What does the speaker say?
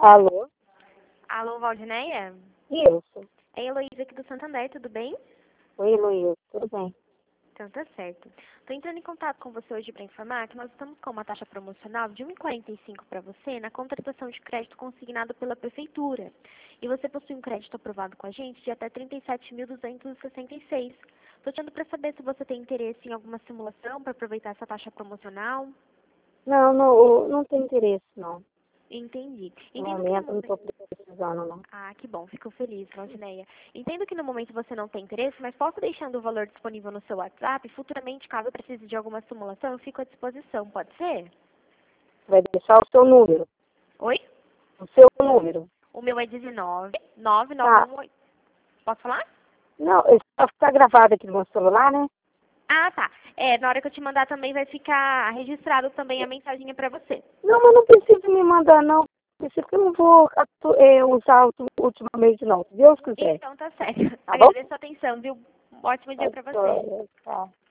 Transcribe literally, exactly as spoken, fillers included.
Alô? Alô, Valdineia? Isso. É a Heloísa aqui do Santander, tudo bem? Oi, Heloísa, tudo bem? Então tá certo. Estou entrando em contato com você hoje para informar que nós estamos com uma taxa promocional de um vírgula quarenta e cinco para você na contratação de crédito consignado pela Prefeitura. E você possui um crédito aprovado com a gente de até trinta e sete mil duzentos e sessenta e seis. Estou te dando para saber se você tem interesse em alguma simulação para aproveitar essa taxa promocional. Não, não, não tem interesse, não. Entendi. No Entendo que no momento, não estou momento... precisando, não. Ah, que bom, fico feliz, Valdineia. Entendo que no momento você não tem interesse, mas posso deixando o valor disponível no seu WhatsApp. Futuramente, caso precise de alguma simulação, eu fico à disposição, pode ser? Vai deixar o seu número. Oi? O seu número. O meu é dezenove, nove nove Tá. um oito. Posso falar? Não, só ficar gravado aqui no meu celular, né? Ah, tá. É, na hora que eu te mandar também vai ficar registrado também a mensaginha pra você. Não, mas não precisa me mandar, não. Preciso que eu não vou atu- é, usar o ultimamente, não. Se Deus quiser. Então tá certo. Tá bom? Agradeço a atenção, viu? Um ótimo dia pra você. Tá.